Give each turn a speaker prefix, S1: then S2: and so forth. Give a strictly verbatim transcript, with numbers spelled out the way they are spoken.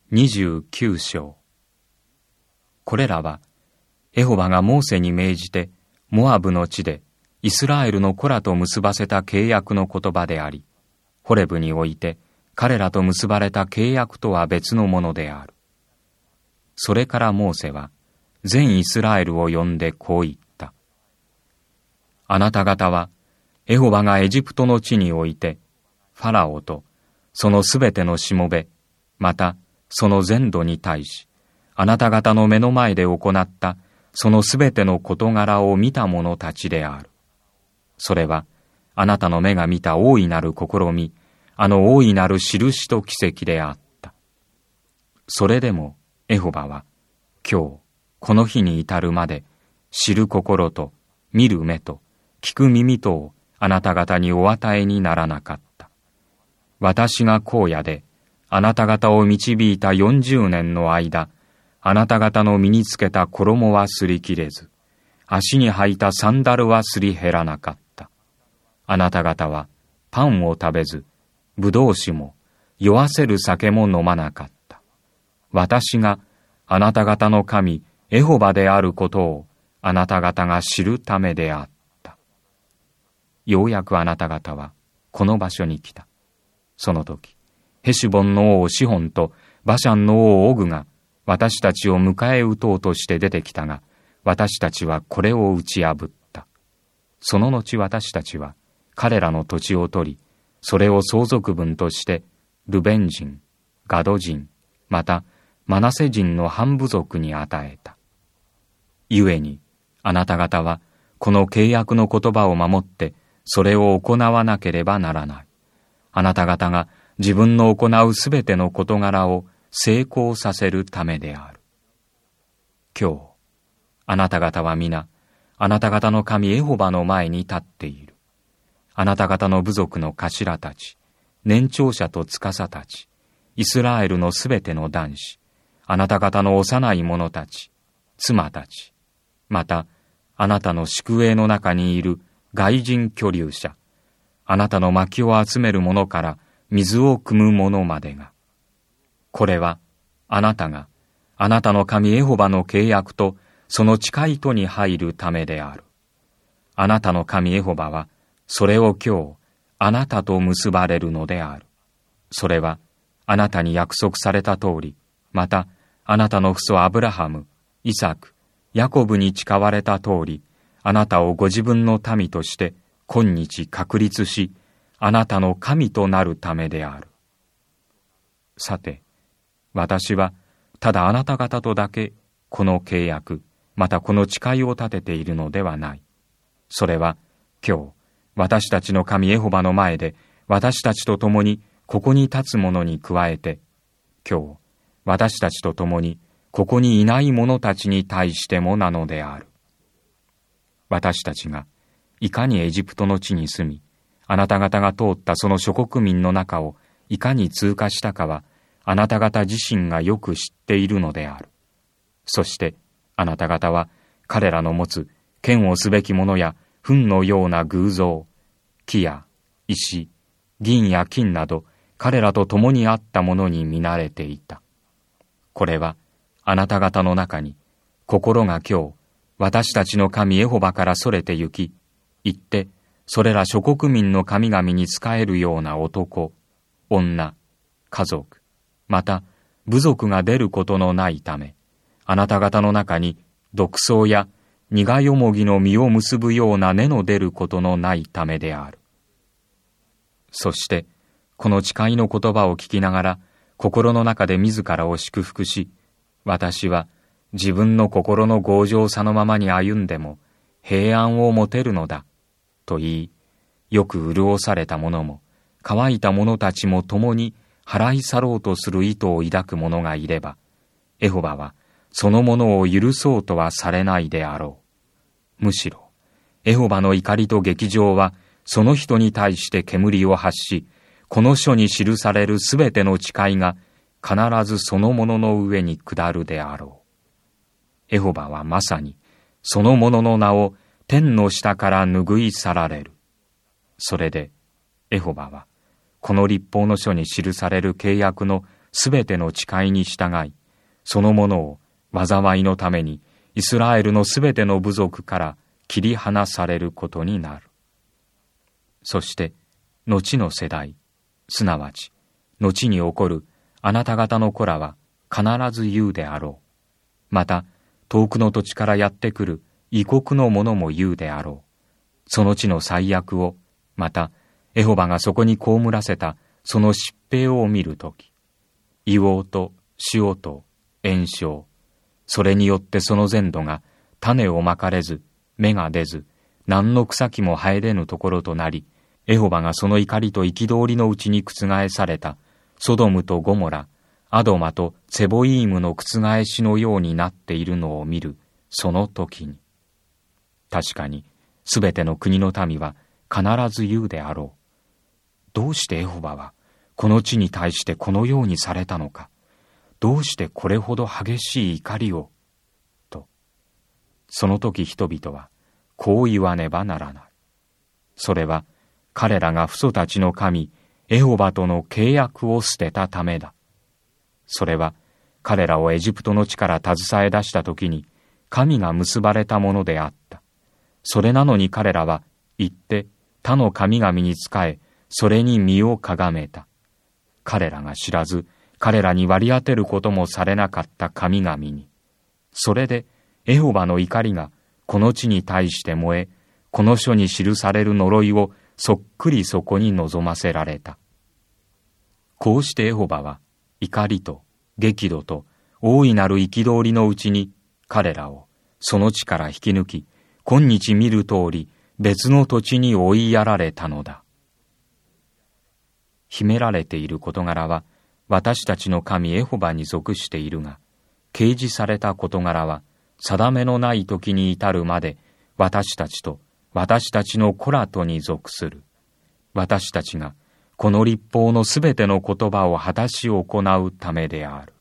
S1: にじゅうきゅう章。これらは、エホバがモーセに命じて、モアブの地でイスラエルの子らと結ばせた契約の言葉であり、ホレブにおいて彼らと結ばれた契約とは別のものである。それからモーセは、全イスラエルを呼んでこう言った。あなた方は、エホバがエジプトの地において、ファラオとそのすべてのしもべ、またその全土に対し、あなた方の目の前で行ったそのすべての事柄を見た者たちである。それは、あなたの目が見た大いなる試み、あの大いなる印と奇跡であった。それでも、エホバは、今日、この日に至るまで、知る心と、見る目と、聞く耳とをあなた方にお与えにならなかった。私が荒野で、あなた方を導いた四十年の間、あなた方の身につけた衣はすり切れず、足に履いたサンダルはすり減らなかった。あなた方はパンを食べず、ぶどう酒も酔わせる酒も飲まなかった。私があなた方の神エホバであることをあなた方が知るためであった。ようやくあなた方はこの場所に来た。その時、ヘシュボンの王シホンとバシャンの王オグが私たちを迎え撃とうとして出てきたが、私たちはこれを打ち破った。その後私たちは彼らの土地を取り、それを相続分としてルベン人、ガド人、またマナセ人の半部族に与えた。故にあなた方はこの契約の言葉を守ってそれを行わなければならない。あなた方が自分の行うすべての事柄を成功させるためである。今日、あなた方は皆、あなた方の神エホバの前に立っている。あなた方の部族の頭たち、年長者と司たち、イスラエルのすべての男子、あなた方の幼い者たち、妻たち、また、あなたの宿営の中にいる外人居留者、あなたの薪を集める者から水を汲む者までが。これは、あなたが、あなたの神エホバの契約と、その誓いとに入るためである。あなたの神エホバは、それを今日、あなたと結ばれるのである。それは、あなたに約束された通り、また、あなたの父祖アブラハム、イサク、ヤコブに誓われた通り、あなたをご自分の民として、今日確立し、あなたの神となるためである。さて、私は、ただあなた方とだけ、この契約、またこの誓いを立てているのではない。それは、今日、私たちの神エホバの前で、私たちと共にここに立つ者に加えて、今日、私たちと共にここにいない者たちに対してもなのである。私たちが、いかにエジプトの地に住み、あなた方が通ったその諸国民の中をいかに通過したかは、あなた方自身がよく知っているのである。そして、あなた方は彼らの持つ剣をすべきものや糞のような偶像、木や石、銀や金など彼らと共にあったものに見慣れていた。これはあなた方の中に心が今日私たちの神エホバからそれて行き、行ってそれら諸国民の神々に仕えるような男、女、家族、また部族が出ることのないため、あなた方の中に毒草や苦よもぎの実を結ぶような根の出ることのないためである。そして、この誓いの言葉を聞きながら、心の中で自らを祝福し、私は自分の心の強情さのままに歩んでも平安を持てるのだ、と言い、よく潤された者も、乾いた者たちも共に払い去ろうとする意図を抱く者がいれば、エホバは、そのものを許そうとはされないであろう。むしろ、エホバの怒りと激情は、その人に対して煙を発し、この書に記されるすべての誓いが、必ずそのものの上に下るであろう。エホバはまさに、そのものの名を天の下から拭い去られる。それで、エホバは、この律法の書に記される契約のすべての誓いに従い、そのものを災いのためにイスラエルのすべての部族から切り離されることになる。そして、後の世代、すなわち、後に起こるあなた方の子らは必ず言うであろう。また、遠くの土地からやってくる異国の者も言うであろう。その地の最悪を、また、エホバがそこに被らせたその疾病を見るとき、硫黄と塩と炎症、それによってその全土が種をまかれず、芽が出ず、何の草木も生えれぬところとなり、エホバがその怒りと憤りのうちに覆された、ソドムとゴモラ、アドマとセボイームの覆しのようになっているのを見る、その時に。確かに、すべての国の民は必ず言うであろう。どうしてエホバは、この地に対してこのようにされたのか。どうしてこれほど激しい怒りを。と。その時人々は、こう言わねばならない。それは、彼らが父祖たちの神、エホバとの契約を捨てたためだ。それは、彼らをエジプトの地から携え出した時に、神が結ばれたものであった。それなのに彼らは、行って他の神々に仕え、それに身をかがめた。彼らが知らず、彼らに割り当てることもされなかった神々に。それで、エホバの怒りがこの地に対して燃え、この書に記される呪いをそっくりそこに望ませられた。こうしてエホバは怒りと激怒と大いなる憤りのうちに彼らをその地から引き抜き、今日見る通り別の土地に追いやられたのだ。秘められている事柄は私たちの神エホバに属しているが、掲示された事柄は定めのない時に至るまで私たちと私たちの子らとに属する。私たちがこの律法のすべての言葉を果たし行うためである。